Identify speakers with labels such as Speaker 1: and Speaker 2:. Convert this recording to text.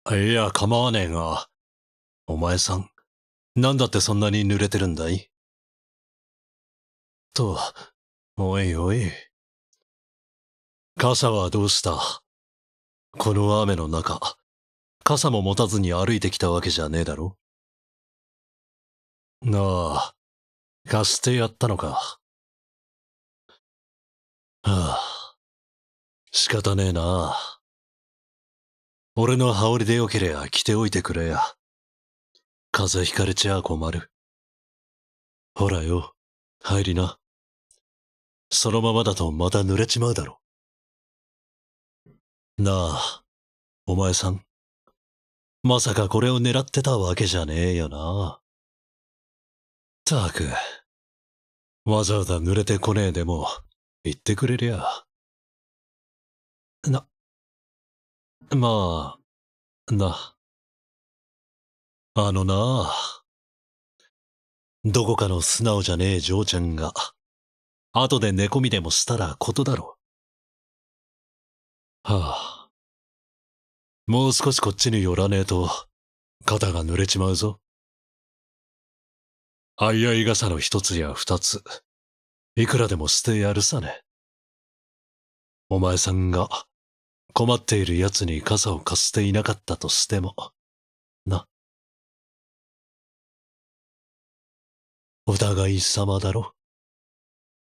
Speaker 1: いや、構わねえが、お前さん、なんだってそんなに濡れてるんだいと、おいおい。傘はどうした？この雨の中、傘も持たずに歩いてきたわけじゃねえだろ？ああ、貸してやったのか。はあ、仕方ねえな。俺の羽織でよけりゃ着ておいてくれや。風邪ひかれちゃ困る。ほらよ、入りな。そのままだとまた濡れちまうだろ。なあ、お前さん。まさかこれを狙ってたわけじゃねえよな。たく、わざわざ濡れてこねえでも、言ってくれりゃ。まあな、どこかの素直じゃねえ嬢ちゃんが、後で寝込みでもしたらことだろ。はあ、もう少しこっちに寄らねえと、肩が濡れちまうぞ。あいあい傘の一つや二つ、いくらでも捨てやるさね。お前さんが、困っている奴に傘を貸していなかったとしても、な。お互い様だろ。